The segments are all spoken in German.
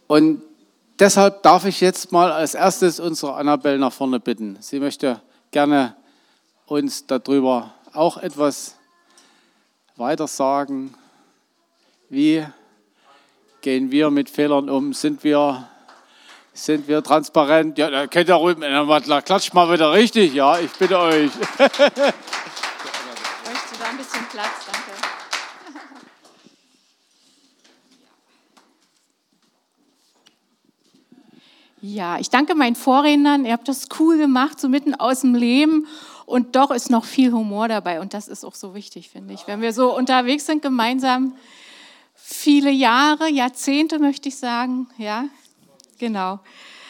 Und deshalb darf ich jetzt mal als erstes unsere Annabelle nach vorne bitten. Sie möchte gerne uns darüber auch etwas weiter sagen. Wie gehen wir mit Fehlern um? Sind wir transparent? Ja, da könnt ihr ruhig, klatscht mal wieder richtig, ja, ich bitte euch. Möchtest du da ein bisschen Platz, danke. Ja, ich danke meinen Vorrednern, ihr habt das cool gemacht, so mitten aus dem Leben und doch ist noch viel Humor dabei und das ist auch so wichtig, finde ich. Wenn wir so unterwegs sind gemeinsam, viele Jahre, Jahrzehnte möchte ich sagen, ja, genau.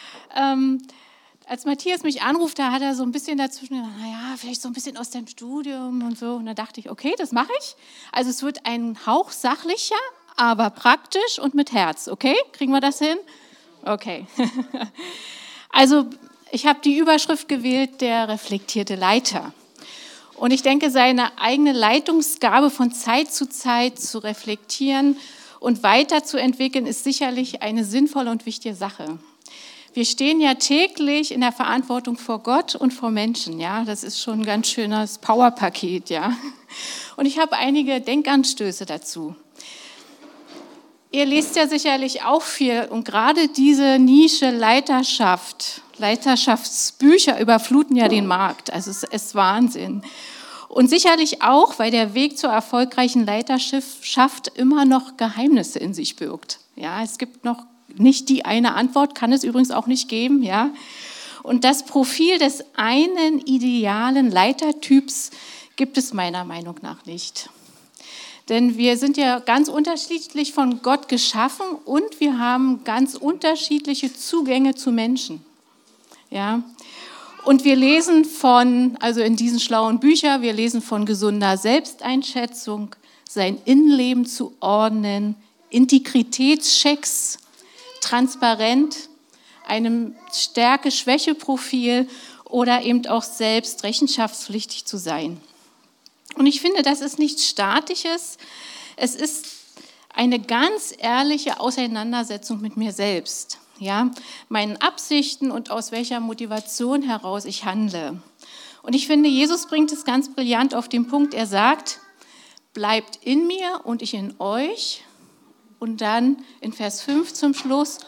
Als Matthias mich anruft, da hat er so ein bisschen dazwischen gesagt, naja, vielleicht so ein bisschen aus dem Studium und so. Und da dachte ich, okay, das mache ich. Also es wird ein Hauch sachlicher, aber praktisch und mit Herz, okay? Kriegen wir das hin? Okay. Also ich habe die Überschrift gewählt, der reflektierte Leiter. Und ich denke, seine eigene Leitungsgabe von Zeit zu Zeit zu reflektieren und weiterzuentwickeln, ist sicherlich eine sinnvolle und wichtige Sache. Wir stehen ja täglich in der Verantwortung vor Gott und vor Menschen, ja. Das ist schon ein ganz schönes Powerpaket, ja. Und ich habe einige Denkanstöße dazu. Ihr lest ja sicherlich auch viel und gerade diese Nische Leiterschaftsbücher überfluten ja den Markt. Also es ist Wahnsinn. Und sicherlich auch, weil der Weg zur erfolgreichen Leiterschaft immer noch Geheimnisse in sich birgt. Ja, es gibt noch nicht die eine Antwort, kann es übrigens auch nicht geben. Ja. Und das Profil des einen idealen Leitertyps gibt es meiner Meinung nach nicht. Denn wir sind ja ganz unterschiedlich von Gott geschaffen und wir haben ganz unterschiedliche Zugänge zu Menschen. Ja. Und wir lesen also in diesen schlauen Büchern, wir lesen von gesunder Selbsteinschätzung, sein Innenleben zu ordnen, Integritätschecks, transparent, einem Stärke-Schwäche-Profil oder eben auch selbst rechenschaftspflichtig zu sein. Und ich finde, das ist nichts Statisches, es ist eine ganz ehrliche Auseinandersetzung mit mir selbst, ja, meinen Absichten und aus welcher Motivation heraus ich handle. Und ich finde, Jesus bringt es ganz brillant auf den Punkt, er sagt, bleibt in mir und ich in euch. Und dann in Vers 5 zum Schluss,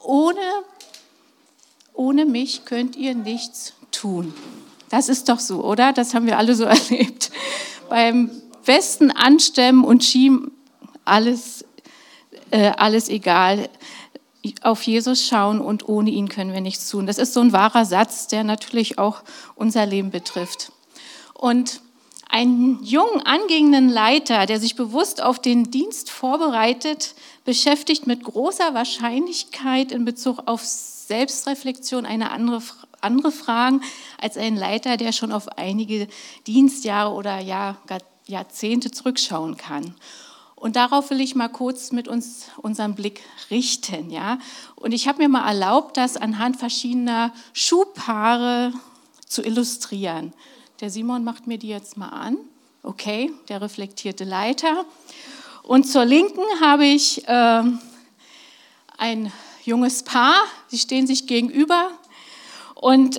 ohne mich könnt ihr nichts tun. Das ist doch so, oder? Das haben wir alle so erlebt. Beim besten Anstemmen und Schieben, alles egal. Auf Jesus schauen und ohne ihn können wir nichts tun. Das ist so ein wahrer Satz, der natürlich auch unser Leben betrifft. Und einen jungen, angehenden Leiter, der sich bewusst auf den Dienst vorbereitet, beschäftigt mit großer Wahrscheinlichkeit in Bezug auf Selbstreflexion eine andere Fragen als ein Leiter, der schon auf einige Dienstjahre oder Jahrzehnte zurückschauen kann. Und darauf will ich mal kurz mit uns unseren Blick richten. Ja? Und ich habe mir mal erlaubt, das anhand verschiedener Schuhpaare zu illustrieren. Der Simon macht mir die jetzt mal an. Okay, der reflektierte Leiter. Und zur Linken habe ich ein junges Paar. Sie stehen sich gegenüber. Und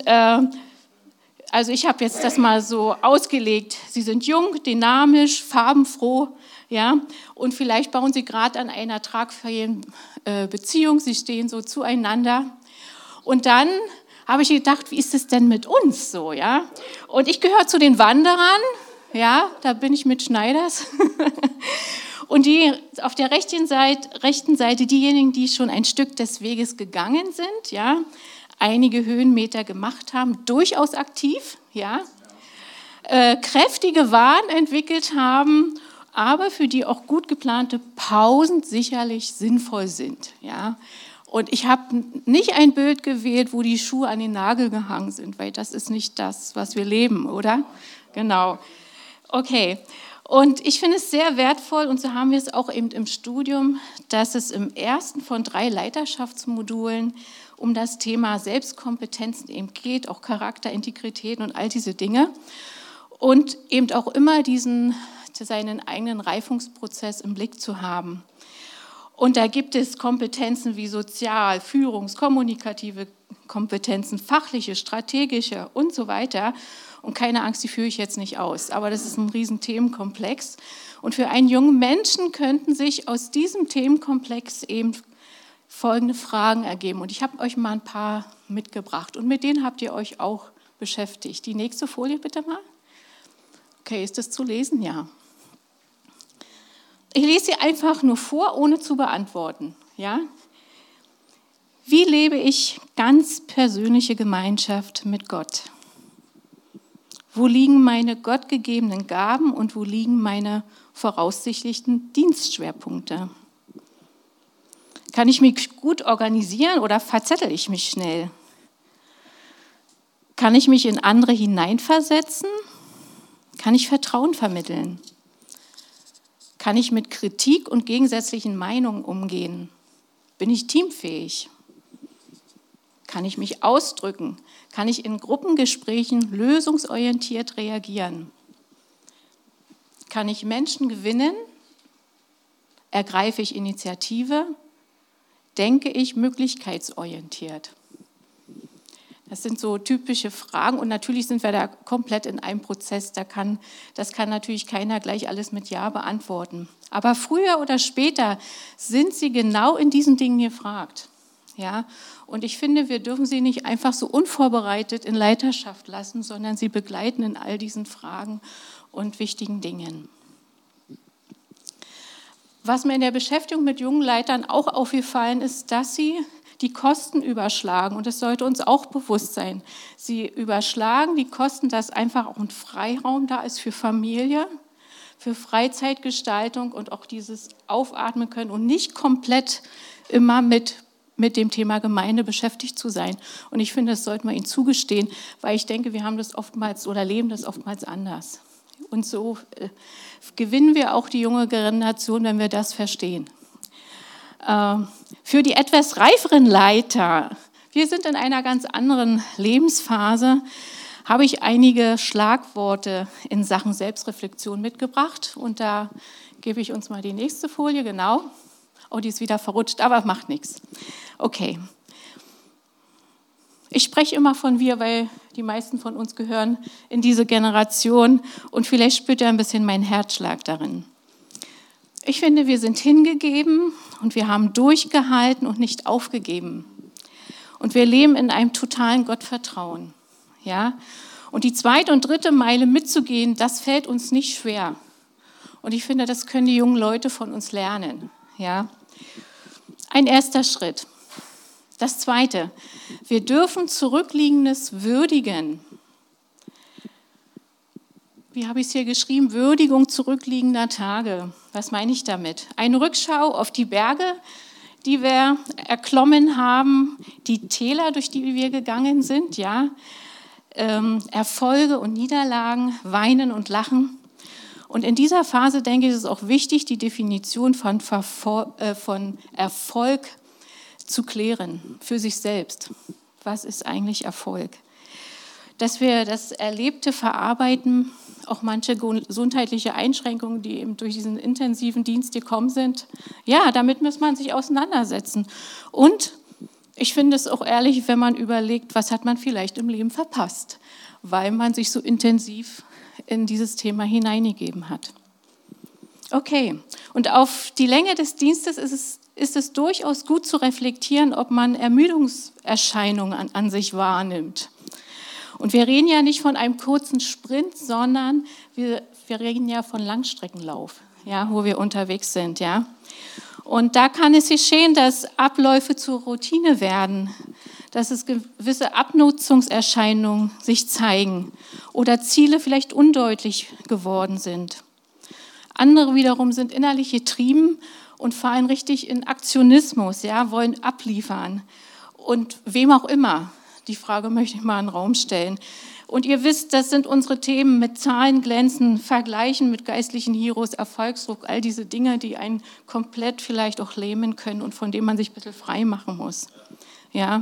also ich habe jetzt das mal so ausgelegt. Sie sind jung, dynamisch, farbenfroh. Ja? Und vielleicht bauen sie gerade an einer tragfähigen Beziehung. Sie stehen so zueinander. Und dann habe ich gedacht, wie ist es denn mit uns so, ja? Und ich gehöre zu den Wanderern, ja, da bin ich mit Schneiders. Und die auf der rechten Seite diejenigen, die schon ein Stück des Weges gegangen sind, ja, einige Höhenmeter gemacht haben, durchaus aktiv, ja, kräftige Wahn entwickelt haben, aber für die auch gut geplante Pausen sicherlich sinnvoll sind, ja. Und ich habe nicht ein Bild gewählt, wo die Schuhe an den Nagel gehangen sind, weil das ist nicht das, was wir leben, oder? Genau. Okay. Und ich finde es sehr wertvoll, und so haben wir es auch eben im Studium, dass es im ersten von 3 Leiterschaftsmodulen um das Thema Selbstkompetenzen eben geht, auch Charakter, Integrität und all diese Dinge. Und eben auch immer seinen eigenen Reifungsprozess im Blick zu haben. Und da gibt es Kompetenzen wie sozial, Führungs-, kommunikative Kompetenzen, fachliche, strategische und so weiter. Und keine Angst, die führe ich jetzt nicht aus. Aber das ist ein riesen Themenkomplex. Und für einen jungen Menschen könnten sich aus diesem Themenkomplex eben folgende Fragen ergeben. Und ich habe euch mal ein paar mitgebracht. Und mit denen habt ihr euch auch beschäftigt. Die nächste Folie bitte mal. Okay, ist das zu lesen? Ja. Ich lese sie einfach nur vor, ohne zu beantworten. Ja? Wie lebe ich ganz persönliche Gemeinschaft mit Gott? Wo liegen meine gottgegebenen Gaben und wo liegen meine voraussichtlichen Dienstschwerpunkte? Kann ich mich gut organisieren oder verzettel ich mich schnell? Kann ich mich in andere hineinversetzen? Kann ich Vertrauen vermitteln? Kann ich mit Kritik und gegensätzlichen Meinungen umgehen? Bin ich teamfähig? Kann ich mich ausdrücken? Kann ich in Gruppengesprächen lösungsorientiert reagieren? Kann ich Menschen gewinnen? Ergreife ich Initiative? Denke ich möglichkeitsorientiert? Das sind so typische Fragen und natürlich sind wir da komplett in einem Prozess. Das kann natürlich keiner gleich alles mit Ja beantworten. Aber früher oder später sind sie genau in diesen Dingen gefragt. Ja? Und ich finde, wir dürfen sie nicht einfach so unvorbereitet in Leiterschaft lassen, sondern sie begleiten in all diesen Fragen und wichtigen Dingen. Was mir in der Beschäftigung mit jungen Leitern auch aufgefallen ist, dass sie die Kosten überschlagen. Und das sollte uns auch bewusst sein. Sie überschlagen die Kosten, dass einfach auch ein Freiraum da ist für Familie, für Freizeitgestaltung und auch dieses Aufatmen können und nicht komplett immer mit dem Thema Gemeinde beschäftigt zu sein. Und ich finde, das sollten wir ihnen zugestehen, weil ich denke, wir haben das oftmals oder leben das oftmals anders. Und so gewinnen wir auch die junge Generation, wenn wir das verstehen. Für die etwas reiferen Leiter, wir sind in einer ganz anderen Lebensphase, habe ich einige Schlagworte in Sachen Selbstreflexion mitgebracht. Und da gebe ich uns mal die nächste Folie, genau. Oh, die ist wieder verrutscht, aber macht nichts. Okay. Ich spreche immer von wir, weil die meisten von uns gehören in diese Generation und vielleicht spürt ihr ein bisschen meinen Herzschlag darin. Ich finde, wir sind hingegeben und wir haben durchgehalten und nicht aufgegeben. Und wir leben in einem totalen Gottvertrauen. Ja? Und die zweite und dritte Meile mitzugehen, das fällt uns nicht schwer. Und ich finde, das können die jungen Leute von uns lernen. Ja? Ein erster Schritt. Das zweite, wir dürfen Zurückliegendes würdigen. Wie habe ich es hier geschrieben? Würdigung zurückliegender Tage. Was meine ich damit? Eine Rückschau auf die Berge, die wir erklommen haben, die Täler, durch die wir gegangen sind, ja, Erfolge und Niederlagen, Weinen und Lachen. Und in dieser Phase, denke ich, ist es auch wichtig, die Definition von Erfolg zu klären für sich selbst. Was ist eigentlich Erfolg? Dass wir das Erlebte verarbeiten, auch manche gesundheitliche Einschränkungen, die eben durch diesen intensiven Dienst gekommen sind. Ja, damit muss man sich auseinandersetzen. Und ich finde es auch ehrlich, wenn man überlegt, was hat man vielleicht im Leben verpasst, weil man sich so intensiv in dieses Thema hineingegeben hat. Okay, und auf die Länge des Dienstes ist es durchaus gut zu reflektieren, ob man Ermüdungserscheinungen an sich wahrnimmt. Und wir reden ja nicht von einem kurzen Sprint, sondern wir reden ja von Langstreckenlauf, ja, wo wir unterwegs sind. Ja. Und da kann es geschehen, dass Abläufe zur Routine werden, dass es gewisse Abnutzungserscheinungen sich zeigen oder Ziele vielleicht undeutlich geworden sind. Andere wiederum sind innerlich getrieben und fallen richtig in Aktionismus, ja, wollen abliefern. Und wem auch immer, die Frage möchte ich mal in den Raum stellen. Und ihr wisst, das sind unsere Themen mit Zahlen glänzen, Vergleichen mit geistlichen Heroes, Erfolgsdruck, all diese Dinge, die einen komplett vielleicht auch lähmen können und von denen man sich ein bisschen frei machen muss. Ja.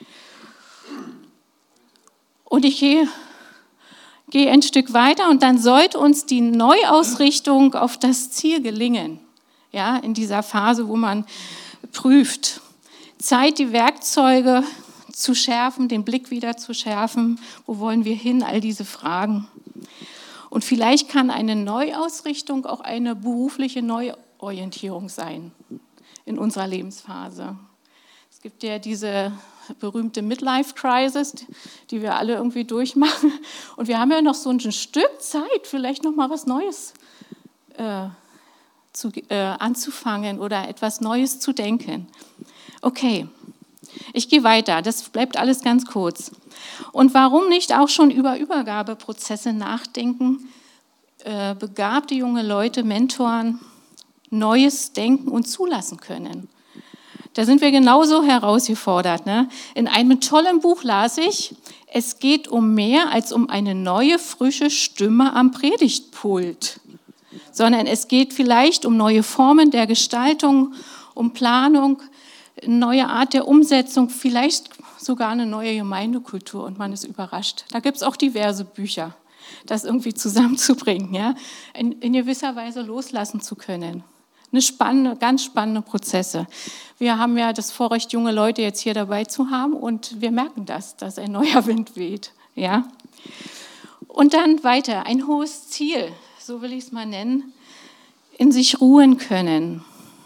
Und ich gehe ein Stück weiter und dann sollte uns die Neuausrichtung auf das Ziel gelingen. ja, in dieser Phase, wo man prüft. Zeit, die Werkzeuge zu schärfen, den Blick wieder zu schärfen. Wo wollen wir hin? All diese Fragen. Und vielleicht kann eine Neuausrichtung auch eine berufliche Neuorientierung sein in unserer Lebensphase. Es gibt ja diese berühmte Midlife-Crisis, die wir alle irgendwie durchmachen. Und wir haben ja noch so ein Stück Zeit, vielleicht noch mal was Neues anzufangen oder etwas Neues zu denken. Okay, ich gehe weiter. Das bleibt alles ganz kurz. Und warum nicht auch schon über Übergabeprozesse nachdenken? Begabte junge Leute, Mentoren, Neues denken und zulassen können. Da sind wir genauso herausgefordert. Ne? In einem tollen Buch las ich, es geht um mehr als um eine neue, frische Stimme am Predigtpult, sondern es geht vielleicht um neue Formen der Gestaltung, um Planung, eine neue Art der Umsetzung, vielleicht sogar eine neue Gemeindekultur und man ist überrascht. Da gibt es auch diverse Bücher, das irgendwie zusammenzubringen, ja? In gewisser Weise loslassen zu können. Ganz spannende Prozesse. Wir haben ja das Vorrecht, junge Leute jetzt hier dabei zu haben und wir merken dass ein neuer Wind weht. Ja? Und dann weiter, ein hohes Ziel, so will ich es mal nennen, in sich ruhen können.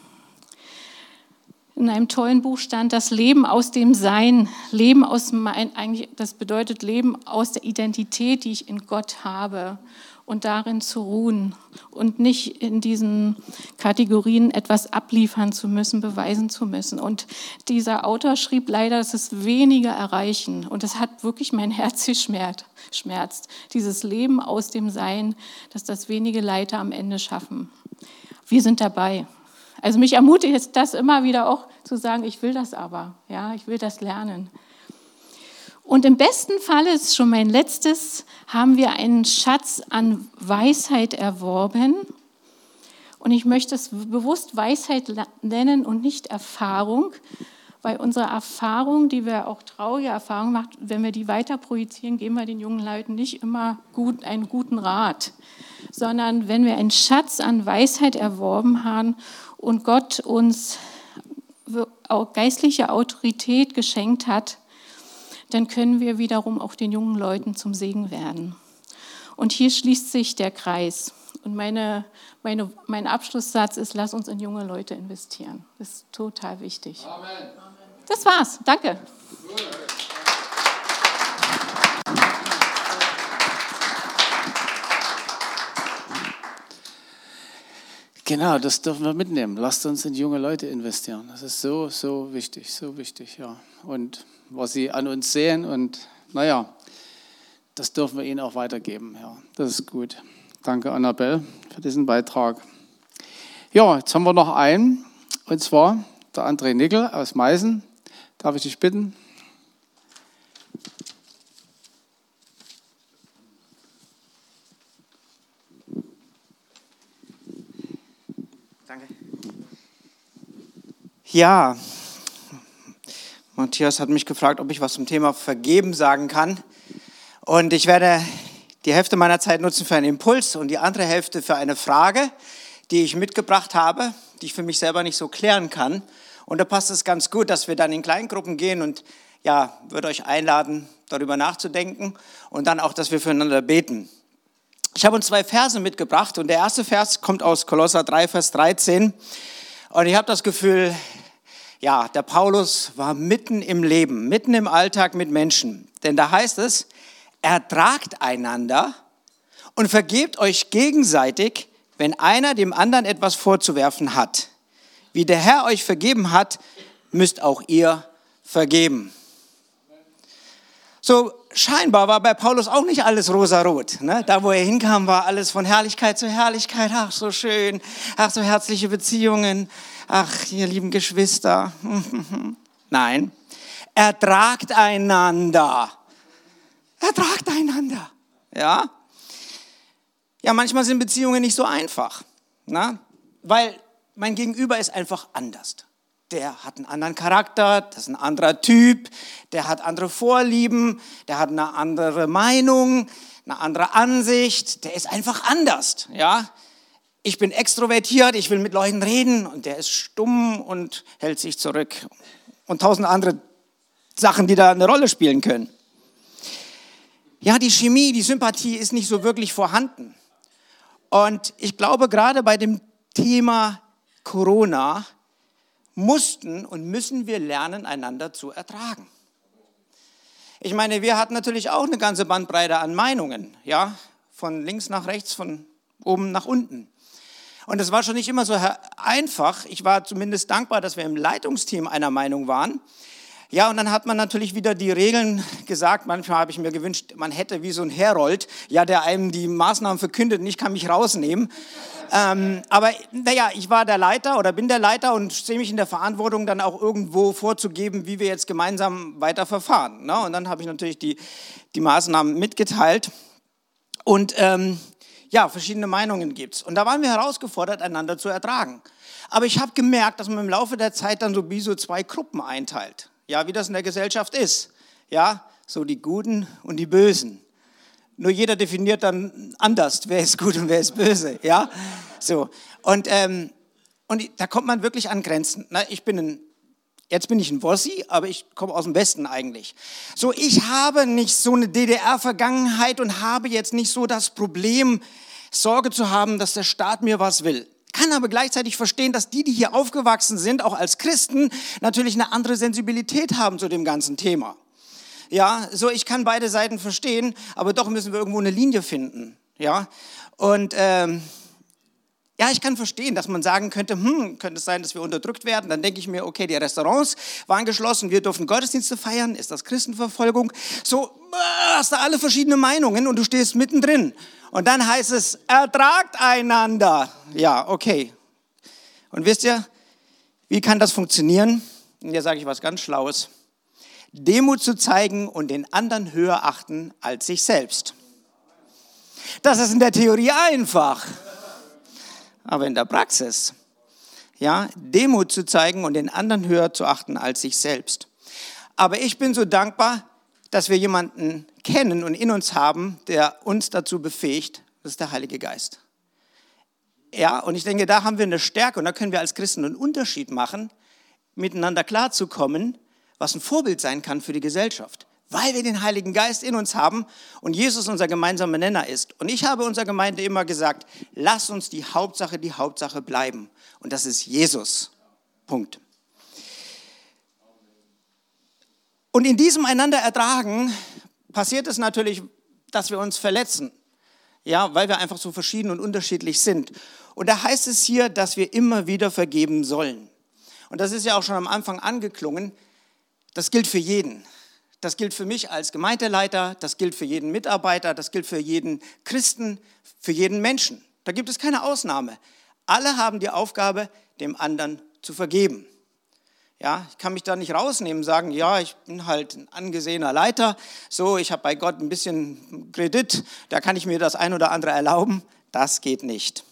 In einem tollen Buch stand das Leben aus dem Sein, das bedeutet Leben aus der Identität, die ich in Gott habe und darin zu ruhen und nicht in diesen Kategorien etwas abliefern zu müssen, beweisen zu müssen. Und dieser Autor schrieb leider, dass es wenige erreichen und das hat wirklich mein Herz geschmerzt. Dieses Leben aus dem Sein, dass das wenige Leiter am Ende schaffen. Wir sind dabei. Also mich ermutigt das immer wieder auch zu sagen, ich will das aber, ja, ich will das lernen. Und im besten Fall, ist schon mein letztes, haben wir einen Schatz an Weisheit erworben. Und ich möchte es bewusst Weisheit nennen und nicht Erfahrung, weil unsere Erfahrung, die wir auch traurige Erfahrungen machen, wenn wir die weiter projizieren, geben wir den jungen Leuten nicht immer einen guten Rat, sondern wenn wir einen Schatz an Weisheit erworben haben und Gott uns auch geistliche Autorität geschenkt hat, dann können wir wiederum auch den jungen Leuten zum Segen werden. Und hier schließt sich der Kreis. Und mein Abschlusssatz ist, lass uns in junge Leute investieren. Das ist total wichtig. Amen. Das war's. Danke. Genau, das dürfen wir mitnehmen. Lasst uns in junge Leute investieren. Das ist so wichtig, ja. Und was sie an uns sehen und das dürfen wir ihnen auch weitergeben. Ja, das ist gut. Danke, Annabelle, für diesen Beitrag. Ja, jetzt haben wir noch einen, und zwar der André Nickel aus Meißen. Darf ich dich bitten? Danke. Ja, Matthias hat mich gefragt, ob ich was zum Thema Vergeben sagen kann. Und ich werde die Hälfte meiner Zeit nutzen für einen Impuls und die andere Hälfte für eine Frage, die ich mitgebracht habe, die ich für mich selber nicht so klären kann. Und da passt es ganz gut, dass wir dann in Kleingruppen gehen und ja, würde euch einladen, darüber nachzudenken und dann auch, dass wir füreinander beten. Ich habe uns 2 Verse mitgebracht und der erste Vers kommt aus Kolosser 3, Vers 13. Und ich habe das Gefühl, ja, der Paulus war mitten im Leben, mitten im Alltag mit Menschen. Denn da heißt es, ertragt einander und vergebt euch gegenseitig, wenn einer dem anderen etwas vorzuwerfen hat. Wie der Herr euch vergeben hat, müsst auch ihr vergeben. So, scheinbar war bei Paulus auch nicht alles rosarot. Ne? Da, wo er hinkam, war alles von Herrlichkeit zu Herrlichkeit. Ach, so schön. Ach, so herzliche Beziehungen. Ach, ihr lieben Geschwister. Nein, ertragt einander. Ertragt einander. Ja? Ja, manchmal sind Beziehungen nicht so einfach. Ne? Weil mein Gegenüber ist einfach anders. Der hat einen anderen Charakter, das ist ein anderer Typ, der hat andere Vorlieben, der hat eine andere Meinung, eine andere Ansicht, der ist einfach anders. Ja? ich bin extrovertiert, ich will mit Leuten reden und der ist stumm und hält sich zurück. Und 1000 andere Sachen, die da eine Rolle spielen können. Ja, die Chemie, die Sympathie ist nicht so wirklich vorhanden. Und ich glaube, gerade bei dem Thema Corona mussten und müssen wir lernen, einander zu ertragen. Ich meine, wir hatten natürlich auch eine ganze Bandbreite an Meinungen, ja, von links nach rechts, von oben nach unten. Und das war schon nicht immer so einfach. Ich war zumindest dankbar, dass wir im Leitungsteam einer Meinung waren. Ja, und dann hat man natürlich wieder die Regeln gesagt. Manchmal habe ich mir gewünscht, man hätte wie so ein Herold, ja, der einem die Maßnahmen verkündet und ich kann mich rausnehmen. Aber naja, ich war der Leiter oder bin der Leiter und sehe mich in der Verantwortung, dann auch irgendwo vorzugeben, wie wir jetzt gemeinsam weiter verfahren. Ne? Und dann habe ich natürlich die Maßnahmen mitgeteilt. Und ja, verschiedene Meinungen gibt es. Und da waren wir herausgefordert, einander zu ertragen. Aber ich habe gemerkt, dass man im Laufe der Zeit dann so wie so 2 Gruppen einteilt. Ja, wie das in der Gesellschaft ist. Ja, so die Guten und die Bösen. Nur jeder definiert dann anders, wer ist gut und wer ist böse. Ja, so. Und da kommt man wirklich an Grenzen. Na, jetzt bin ich ein Wossi, aber ich komme aus dem Westen eigentlich. So, ich habe nicht so eine DDR-Vergangenheit und habe jetzt nicht so das Problem, Sorge zu haben, dass der Staat mir was will. Kann aber gleichzeitig verstehen, dass die hier aufgewachsen sind, auch als Christen, natürlich eine andere Sensibilität haben zu dem ganzen Thema. Ja, so ich kann beide Seiten verstehen, aber doch müssen wir irgendwo eine Linie finden. Ja, und ja, ich kann verstehen, dass man sagen könnte, könnte es sein, dass wir unterdrückt werden. Dann denke ich mir, okay, die Restaurants waren geschlossen, wir durften Gottesdienste feiern. Ist das Christenverfolgung? So, hast du alle verschiedene Meinungen und du stehst mittendrin. Und dann heißt es, ertragt einander. Ja, okay. Und wisst ihr, wie kann das funktionieren? Und hier sage ich was ganz Schlaues. Demut zu zeigen und den anderen höher achten als sich selbst. Das ist in der Theorie einfach. Aber in der Praxis, ja, Demut zu zeigen und den anderen höher zu achten als sich selbst. Aber ich bin so dankbar, dass wir jemanden kennen und in uns haben, der uns dazu befähigt, das ist der Heilige Geist. Ja, und ich denke, da haben wir eine Stärke und da können wir als Christen einen Unterschied machen, miteinander klarzukommen, was ein Vorbild sein kann für die Gesellschaft. Weil wir den Heiligen Geist in uns haben und Jesus unser gemeinsamer Nenner ist. Und ich habe unserer Gemeinde immer gesagt, lass uns die Hauptsache bleiben. Und das ist Jesus. Punkt. Und in diesem einander ertragen passiert es natürlich, dass wir uns verletzen. Ja, weil wir einfach so verschieden und unterschiedlich sind. Und da heißt es hier, dass wir immer wieder vergeben sollen. Und das ist ja auch schon am Anfang angeklungen. Das gilt für jeden. Das gilt für mich als Gemeindeleiter, das gilt für jeden Mitarbeiter, das gilt für jeden Christen, für jeden Menschen. Da gibt es keine Ausnahme. Alle haben die Aufgabe, dem anderen zu vergeben. Ja, ich kann mich da nicht rausnehmen und sagen, ja, ich bin halt ein angesehener Leiter, so, ich habe bei Gott ein bisschen Kredit, da kann ich mir das ein oder andere erlauben. Das geht nicht.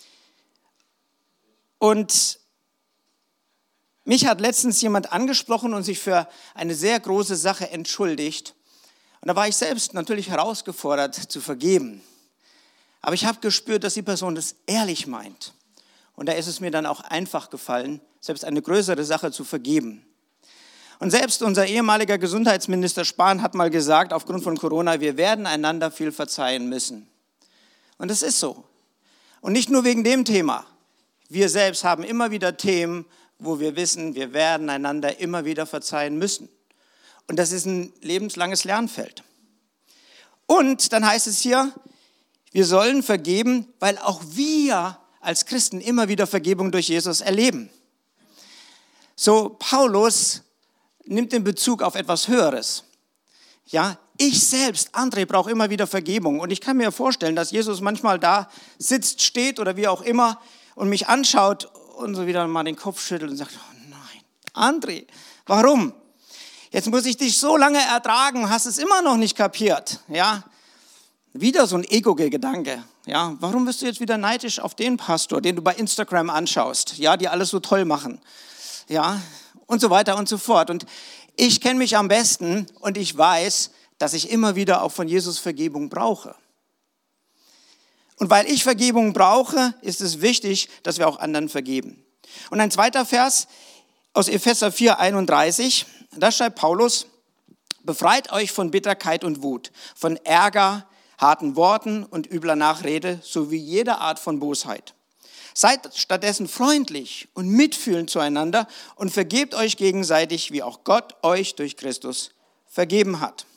Und mich hat letztens jemand angesprochen und sich für eine sehr große Sache entschuldigt. Und da war ich selbst natürlich herausgefordert zu vergeben. Aber ich habe gespürt, dass die Person das ehrlich meint. Und da ist es mir dann auch einfach gefallen, selbst eine größere Sache zu vergeben. Und selbst unser ehemaliger Gesundheitsminister Spahn hat mal gesagt, aufgrund von Corona, wir werden einander viel verzeihen müssen. Und das ist so. Und nicht nur wegen dem Thema. Wir selbst haben immer wieder Themen, wo wir wissen, wir werden einander immer wieder verzeihen müssen. Und das ist ein lebenslanges Lernfeld. Und dann heißt es hier, wir sollen vergeben, weil auch wir als Christen immer wieder Vergebung durch Jesus erleben. So, Paulus nimmt den Bezug auf etwas Höheres. Ja, ich selbst, André, brauche immer wieder Vergebung. Und ich kann mir vorstellen, dass Jesus manchmal da sitzt, steht oder wie auch immer und mich anschaut und so wieder mal den Kopf schüttelt und sagt, oh nein, André, warum? Jetzt muss ich dich so lange ertragen, hast es immer noch nicht kapiert. Ja, wieder so ein Ego-Gedanke. Ja, warum bist du jetzt wieder neidisch auf den Pastor, den du bei Instagram anschaust, ja, die alles so toll machen? Ja, und so weiter und so fort. Und ich kenne mich am besten und ich weiß, dass ich immer wieder auch von Jesus Vergebung brauche. Und weil ich Vergebung brauche, ist es wichtig, dass wir auch anderen vergeben. Und ein zweiter Vers aus Epheser 4,31, da schreibt Paulus: Befreit euch von Bitterkeit und Wut, von Ärger, harten Worten und übler Nachrede sowie jeder Art von Bosheit. Seid stattdessen freundlich und mitfühlend zueinander und vergebt euch gegenseitig, wie auch Gott euch durch Christus vergeben hat.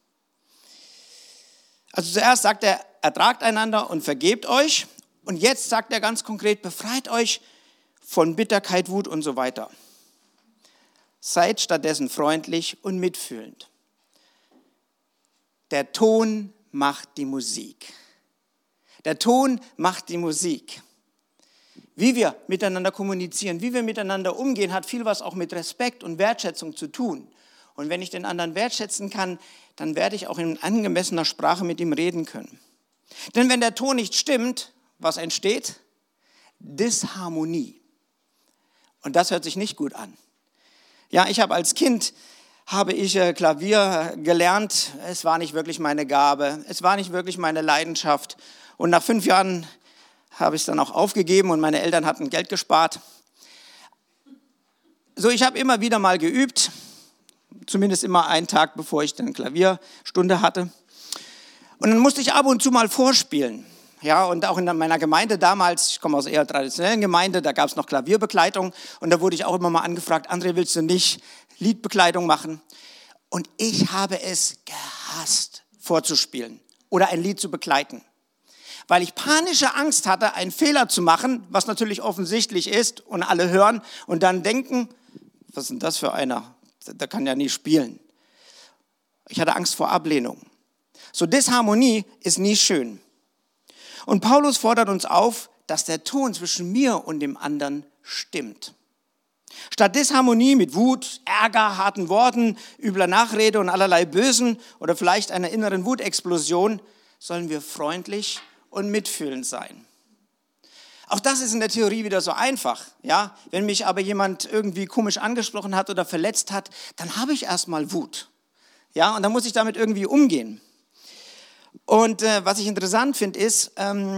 Also zuerst sagt er, ertragt einander und vergebt euch. Und jetzt sagt er ganz konkret, befreit euch von Bitterkeit, Wut und so weiter. Seid stattdessen freundlich und mitfühlend. Der Ton macht die Musik. Der Ton macht die Musik. Wie wir miteinander kommunizieren, wie wir miteinander umgehen, hat viel was auch mit Respekt und Wertschätzung zu tun. Und wenn ich den anderen wertschätzen kann, dann werde ich auch in angemessener Sprache mit ihm reden können. Denn wenn der Ton nicht stimmt, was entsteht? Disharmonie. Und das hört sich nicht gut an. Ja, ich habe als Kind Klavier gelernt. Es war nicht wirklich meine Gabe. Es war nicht wirklich meine Leidenschaft. Und nach 5 Jahren habe ich es dann auch aufgegeben und meine Eltern hatten Geld gespart. So, ich habe immer wieder mal geübt, zumindest immer einen Tag, bevor ich dann Klavierstunde hatte. Und dann musste ich ab und zu mal vorspielen. Ja, und auch in meiner Gemeinde damals, ich komme aus einer eher traditionellen Gemeinde, da gab es noch Klavierbegleitung und da wurde ich auch immer mal angefragt, André, willst du nicht Liedbegleitung machen? Und ich habe es gehasst, vorzuspielen oder ein Lied zu begleiten. Weil ich panische Angst hatte, einen Fehler zu machen, was natürlich offensichtlich ist und alle hören und dann denken, was ist denn das für einer? Der kann ja nie spielen. Ich hatte Angst vor Ablehnung. So, Disharmonie ist nie schön. Und Paulus fordert uns auf, dass der Ton zwischen mir und dem anderen stimmt. Statt Disharmonie mit Wut, Ärger, harten Worten, übler Nachrede und allerlei Bösen oder vielleicht einer inneren Wutexplosion, sollen wir freundlich und mitfühlend sein. Auch das ist in der Theorie wieder so einfach. Ja? Wenn mich aber jemand irgendwie komisch angesprochen hat oder verletzt hat, dann habe ich erstmal Wut. Ja? Und dann muss ich damit irgendwie umgehen. Und was ich interessant finde ist,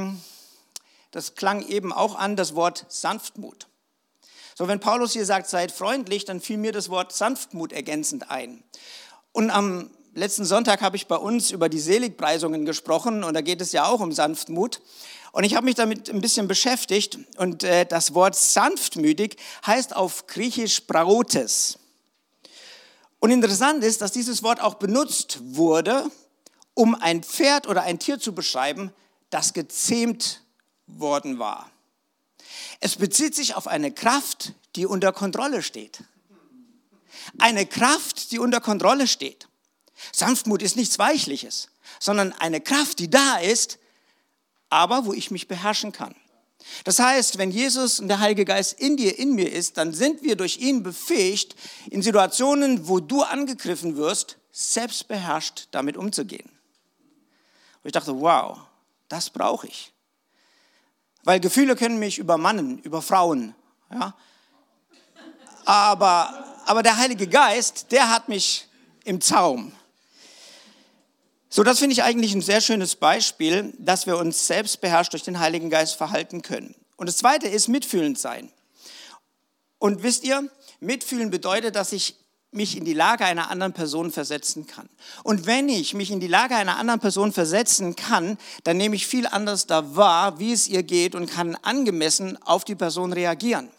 das klang eben auch an, das Wort Sanftmut. So, wenn Paulus hier sagt, seid freundlich, dann fiel mir das Wort Sanftmut ergänzend ein. Und am letzten Sonntag habe ich bei uns über die Seligpreisungen gesprochen und da geht es ja auch um Sanftmut. Und ich habe mich damit ein bisschen beschäftigt und das Wort sanftmütig heißt auf Griechisch Praotes. Und interessant ist, dass dieses Wort auch benutzt wurde, um ein Pferd oder ein Tier zu beschreiben, das gezähmt worden war. Es bezieht sich auf eine Kraft, die unter Kontrolle steht. Eine Kraft, die unter Kontrolle steht. Sanftmut ist nichts Weichliches, sondern eine Kraft, die da ist, aber wo ich mich beherrschen kann. Das heißt, wenn Jesus und der Heilige Geist in dir, in mir ist, dann sind wir durch ihn befähigt, in Situationen, wo du angegriffen wirst, selbstbeherrscht damit umzugehen. Und ich dachte, wow, das brauche ich. Weil Gefühle können mich übermannen, überfrauen. Ja? Aber der Heilige Geist, der hat mich im Zaum. So, das finde ich eigentlich ein sehr schönes Beispiel, dass wir uns selbst beherrscht durch den Heiligen Geist verhalten können. Und das Zweite ist mitfühlend sein. Und wisst ihr, mitfühlen bedeutet, dass ich mich in die Lage einer anderen Person versetzen kann. Und wenn ich mich in die Lage einer anderen Person versetzen kann, dann nehme ich viel anders da wahr, wie es ihr geht und kann angemessen auf die Person reagieren.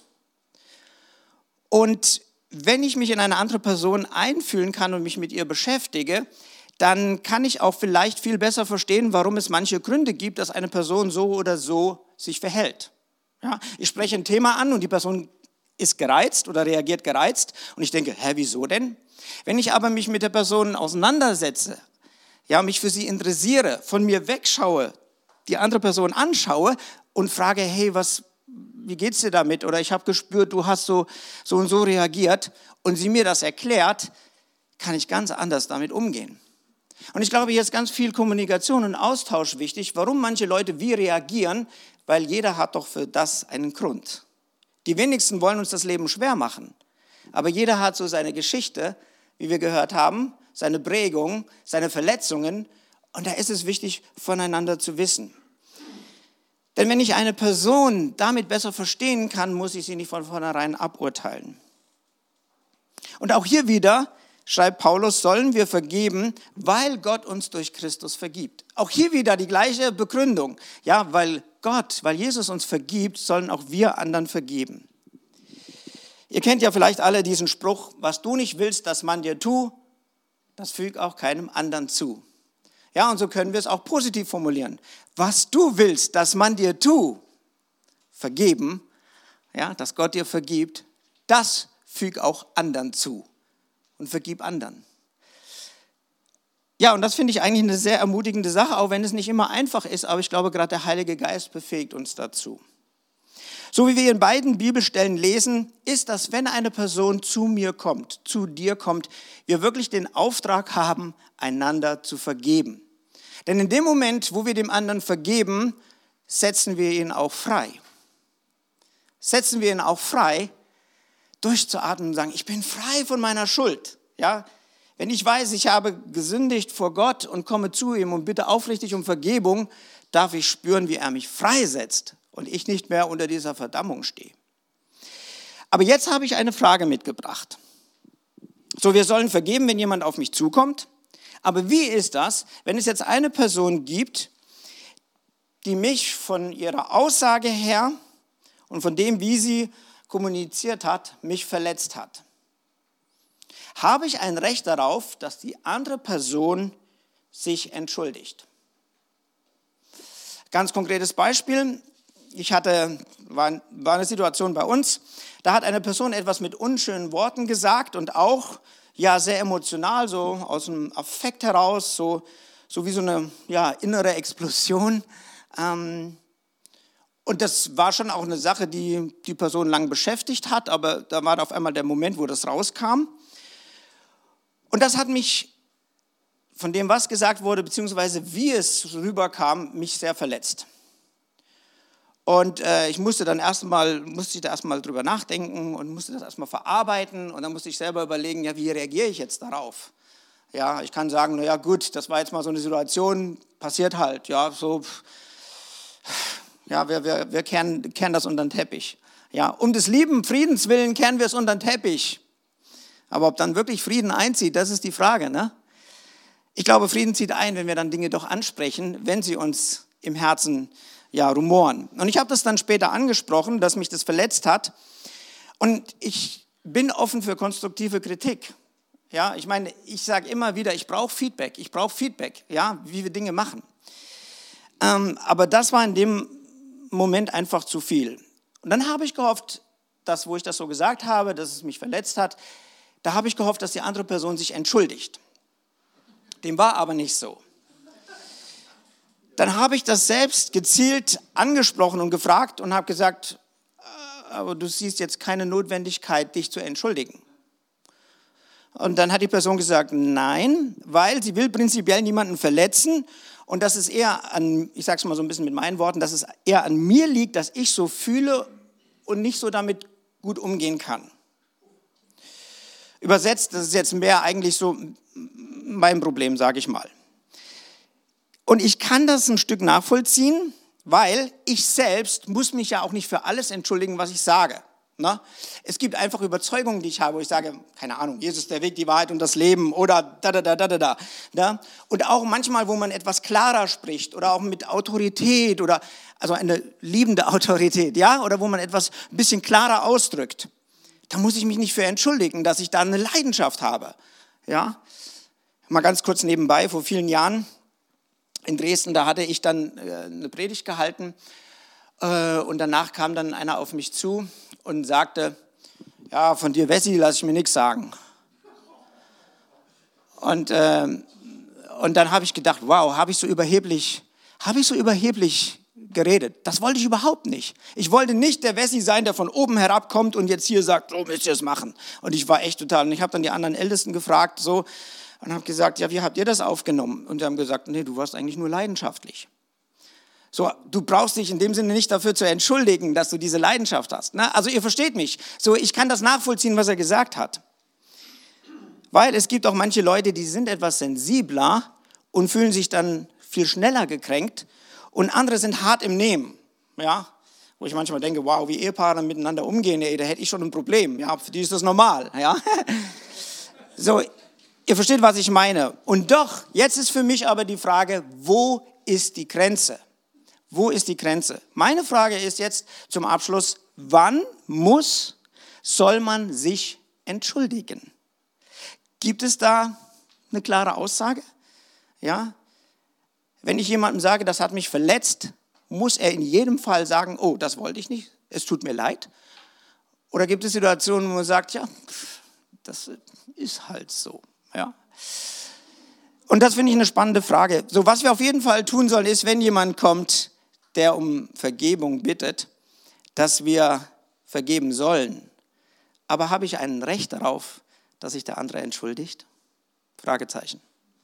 Und wenn ich mich in eine andere Person einfühlen kann und mich mit ihr beschäftige, dann kann ich auch vielleicht viel besser verstehen, warum es manche Gründe gibt, dass eine Person so oder so sich verhält. Ja, ich spreche ein Thema an und die Person ist gereizt oder reagiert gereizt und ich denke, wieso denn? Wenn ich aber mich mit der Person auseinandersetze, ja, mich für sie interessiere, von mir wegschaue, die andere Person anschaue und frage, hey, wie geht's dir damit? Oder ich habe gespürt, du hast so und so reagiert und sie mir das erklärt, kann ich ganz anders damit umgehen. Und ich glaube, hier ist ganz viel Kommunikation und Austausch wichtig. Warum manche Leute wie reagieren? Weil jeder hat doch für das einen Grund. Die wenigsten wollen uns das Leben schwer machen. Aber jeder hat so seine Geschichte, wie wir gehört haben, seine Prägung, seine Verletzungen. Und da ist es wichtig, voneinander zu wissen. Denn wenn ich eine Person damit besser verstehen kann, muss ich sie nicht von vornherein aburteilen. Und auch hier wieder schreibt Paulus, sollen wir vergeben, weil Gott uns durch Christus vergibt. Auch hier wieder die gleiche Begründung. Ja, weil Jesus uns vergibt, sollen auch wir anderen vergeben. Ihr kennt ja vielleicht alle diesen Spruch, was du nicht willst, dass man dir tut, das füg auch keinem anderen zu. Ja, und so können wir es auch positiv formulieren. Was du willst, dass man dir tut, vergeben, ja, dass Gott dir vergibt, das füg auch anderen zu und vergib anderen. Ja, und das finde ich eigentlich eine sehr ermutigende Sache, auch wenn es nicht immer einfach ist, aber ich glaube, gerade der Heilige Geist befähigt uns dazu. So wie wir in beiden Bibelstellen lesen, ist das, wenn eine Person zu mir kommt, zu dir kommt, wir wirklich den Auftrag haben, einander zu vergeben. Denn in dem Moment, wo wir dem anderen vergeben, setzen wir ihn auch frei. Setzen wir ihn auch frei, durchzuatmen und sagen, ich bin frei von meiner Schuld. Ja? Wenn ich weiß, ich habe gesündigt vor Gott und komme zu ihm und bitte aufrichtig um Vergebung, darf ich spüren, wie er mich freisetzt und ich nicht mehr unter dieser Verdammung stehe. Aber jetzt habe ich eine Frage mitgebracht. So, wir sollen vergeben, wenn jemand auf mich zukommt. Aber wie ist das, wenn es jetzt eine Person gibt, die mich von ihrer Aussage her und von dem, wie sie kommuniziert hat, mich verletzt hat? Habe ich ein Recht darauf, dass die andere Person sich entschuldigt? Ganz konkretes Beispiel. War eine Situation bei uns, da hat eine Person etwas mit unschönen Worten gesagt und auch ja, sehr emotional, so aus dem Affekt heraus, so wie so eine innere Explosion. Und das war schon auch eine Sache, die die Person lang beschäftigt hat, aber da war auf einmal der Moment, wo das rauskam. Und das hat mich, von dem, was gesagt wurde, beziehungsweise wie es rüberkam, mich sehr verletzt. Und ich musste da erstmal drüber nachdenken und musste das erstmal verarbeiten und dann musste ich selber überlegen, ja, wie reagiere ich jetzt darauf? Ja, ich kann sagen, naja gut, das war jetzt mal so eine Situation, passiert halt, ja, so, ja, wir kehren das unter den Teppich. Ja, um des lieben Friedens willen kehren wir es unter den Teppich. Aber ob dann wirklich Frieden einzieht, das ist die Frage, ne? Ich glaube, Frieden zieht ein, wenn wir dann Dinge doch ansprechen, wenn sie uns im Herzen rumoren. Und ich habe das dann später angesprochen, dass mich das verletzt hat. Und ich bin offen für konstruktive Kritik. Ja, ich meine, ich sage immer wieder, ich brauche Feedback, ja, wie wir Dinge machen. Aber das war in dem Moment einfach zu viel. Und dann habe ich gehofft, dass, wo ich das so gesagt habe, dass es mich verletzt hat, da habe ich gehofft, dass die andere Person sich entschuldigt. Dem war aber nicht so. Dann habe ich das selbst gezielt angesprochen und gefragt und habe gesagt, aber du siehst jetzt keine Notwendigkeit, dich zu entschuldigen. Und dann hat die Person gesagt, nein, weil sie will prinzipiell niemanden verletzen und das ist eher an, ich sage es mal so ein bisschen mit meinen Worten, dass es eher an mir liegt, dass ich so fühle und nicht so damit gut umgehen kann. Übersetzt, das ist jetzt mehr eigentlich so mein Problem, sage ich mal. Und ich kann das ein Stück nachvollziehen, weil ich selbst muss mich ja auch nicht für alles entschuldigen, was ich sage. Ne? Es gibt einfach Überzeugungen, die ich habe, wo ich sage, keine Ahnung, Jesus ist der Weg, die Wahrheit und das Leben oder da. Ne? Und auch manchmal, wo man etwas klarer spricht oder auch mit Autorität oder also eine liebende Autorität, ja, oder wo man etwas ein bisschen klarer ausdrückt, da muss ich mich nicht für entschuldigen, dass ich da eine Leidenschaft habe. Ja? Mal ganz kurz nebenbei, vor vielen Jahren in Dresden, da hatte ich dann eine Predigt gehalten und danach kam dann einer auf mich zu und sagte, ja, von dir, Wessi, lasse ich mir nichts sagen. Und dann habe ich gedacht, wow, habe ich so überheblich geredet. Das wollte ich überhaupt nicht. Ich wollte nicht der Wessi sein, der von oben herabkommt und jetzt hier sagt, so müsst ihr es machen. Und ich war echt total, und ich habe dann die anderen Ältesten gefragt, so, und habe gesagt, ja, wie habt ihr das aufgenommen? Und die haben gesagt, nee, du warst eigentlich nur leidenschaftlich. So, du brauchst dich in dem Sinne nicht dafür zu entschuldigen, dass du diese Leidenschaft hast. Ne? Also ihr versteht mich. So, ich kann das nachvollziehen, was er gesagt hat. Weil es gibt auch manche Leute, die sind etwas sensibler und fühlen sich dann viel schneller gekränkt und andere sind hart im Nehmen. ja, wo ich manchmal denke, wow, wie Ehepaare miteinander umgehen, ey, da hätte ich schon ein Problem. Ja, für die ist das normal. Ja. So, ihr versteht, was ich meine. Und doch, jetzt ist für mich aber die Frage, wo ist die Grenze? Wo ist die Grenze? Meine Frage ist jetzt zum Abschluss, wann soll man sich entschuldigen? Gibt es da eine klare Aussage? Ja? Wenn ich jemandem sage, das hat mich verletzt, muss er in jedem Fall sagen, oh, das wollte ich nicht, es tut mir leid? Oder gibt es Situationen, wo man sagt, ja, das ist halt so. Ja? Und das finde ich eine spannende Frage. So, was wir auf jeden Fall tun sollen, ist, wenn jemand kommt, der um Vergebung bittet, dass wir vergeben sollen. Aber habe ich ein Recht darauf, dass sich der andere entschuldigt? Fragezeichen.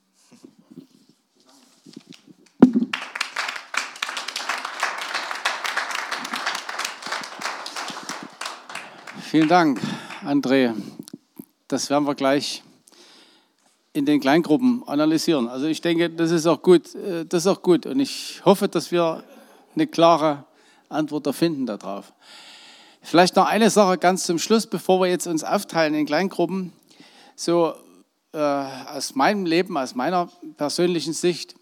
Vielen Dank, André. Das werden wir gleich in den Kleingruppen analysieren. Also ich denke, das ist auch gut. Und ich hoffe, dass wir eine klare Antwort finden darauf. Vielleicht noch eine Sache ganz zum Schluss, bevor wir jetzt uns aufteilen in Kleingruppen. So aus meinem Leben, aus meiner persönlichen Sicht.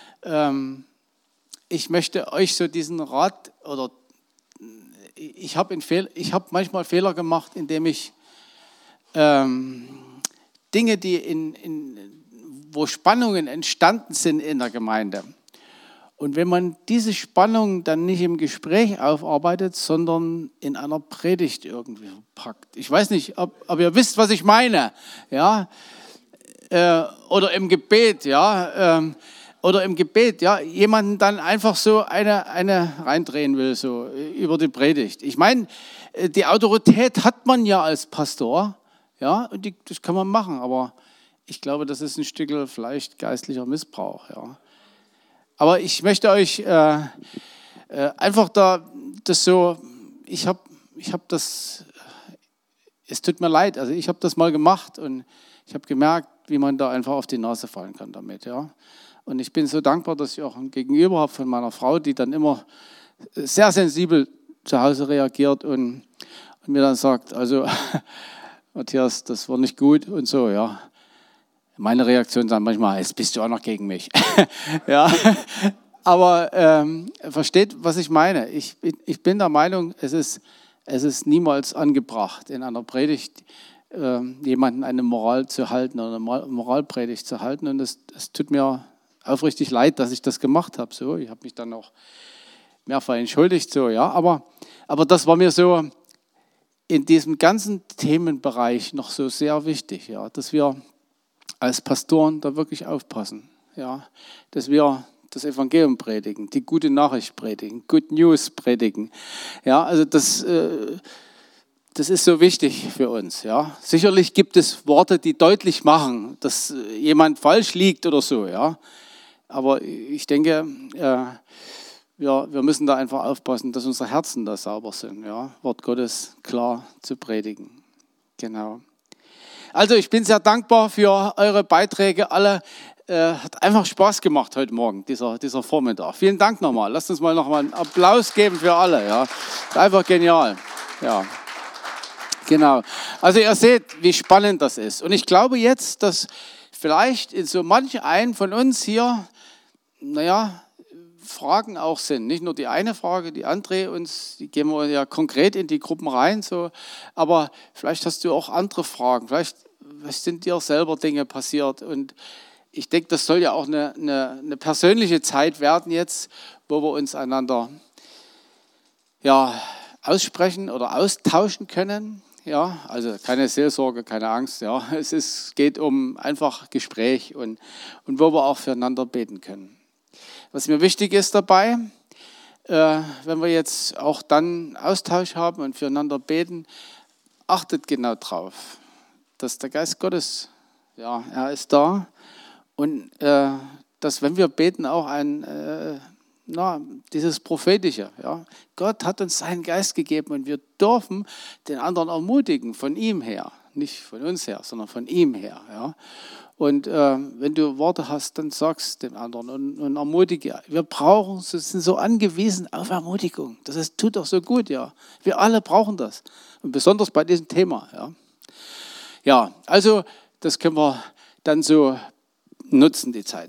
Ich möchte euch so diesen Rat, oder ich habe manchmal Fehler gemacht, indem ich Dinge, wo Spannungen entstanden sind in der Gemeinde. Und wenn man diese Spannung dann nicht im Gespräch aufarbeitet, sondern in einer Predigt irgendwie packt. Ich weiß nicht, ob ihr wisst, was ich meine. Ja? Oder im Gebet, ja. Oder im Gebet, ja, jemanden dann einfach so eine reindrehen will, so über die Predigt. Ich meine, die Autorität hat man ja als Pastor, ja, und das kann man machen, aber ich glaube, das ist ein Stück vielleicht geistlicher Missbrauch, ja. Aber ich möchte euch einfach das so, ich habe das, es tut mir leid, also ich habe das mal gemacht und ich habe gemerkt, wie man da einfach auf die Nase fallen kann damit, ja. Und ich bin so dankbar, dass ich auch ein Gegenüber habe von meiner Frau, die dann immer sehr sensibel zu Hause reagiert und mir dann sagt, also Matthias, das war nicht gut und so, ja. Meine Reaktion ist dann manchmal, jetzt bist du auch noch gegen mich. Ja. Aber versteht, was ich meine. Ich bin der Meinung, es ist niemals angebracht, in einer Predigt jemanden eine Moral zu halten oder eine Moralpredigt zu halten. Und es tut mir aufrichtig leid, dass ich das gemacht habe. So, ich habe mich dann auch mehrfach entschuldigt. So, ja. Aber das war mir so in diesem ganzen Themenbereich noch so sehr wichtig, ja, dass wir als Pastoren da wirklich aufpassen, ja, dass wir das Evangelium predigen, die gute Nachricht predigen, Good News predigen. Ja, also das ist so wichtig für uns. Ja. Sicherlich gibt es Worte, die deutlich machen, dass jemand falsch liegt oder so. Ja. Aber ich denke, wir müssen da einfach aufpassen, dass unsere Herzen da sauber sind. Ja. Wort Gottes klar zu predigen. Genau. Also ich bin sehr dankbar für eure Beiträge. Alle hat einfach Spaß gemacht heute Morgen, dieser Vormittag. Vielen Dank nochmal. Lasst uns mal nochmal einen Applaus geben für alle. Ja. Einfach genial. Ja. Genau. Also ihr seht, wie spannend das ist. Und ich glaube jetzt, dass vielleicht in so manch einen von uns hier, Fragen auch sind. Nicht nur die eine Frage, die andere, die gehen wir ja konkret in die Gruppen rein, so. Aber vielleicht hast du auch andere Fragen. Vielleicht sind dir selber Dinge passiert. Und ich denke, das soll ja auch eine persönliche Zeit werden jetzt, wo wir uns einander aussprechen oder austauschen können. Ja, also keine Seelsorge, keine Angst. Ja, geht um einfach Gespräch und wo wir auch füreinander beten können. Was mir wichtig ist dabei, wenn wir jetzt auch dann Austausch haben und füreinander beten, achtet genau drauf, dass der Geist Gottes, ja, er ist da und dass, wenn wir beten, auch dieses Prophetische. Ja. Gott hat uns seinen Geist gegeben und wir dürfen den anderen ermutigen, von ihm her. Nicht von uns her, sondern von ihm her. Ja. Und wenn du Worte hast, dann sag's den anderen und ermutige. Wir sind so angewiesen auf Ermutigung. Das tut doch so gut, ja. Wir alle brauchen das. Und besonders bei diesem Thema, ja. Ja, also das können wir dann so nutzen, die Zeit.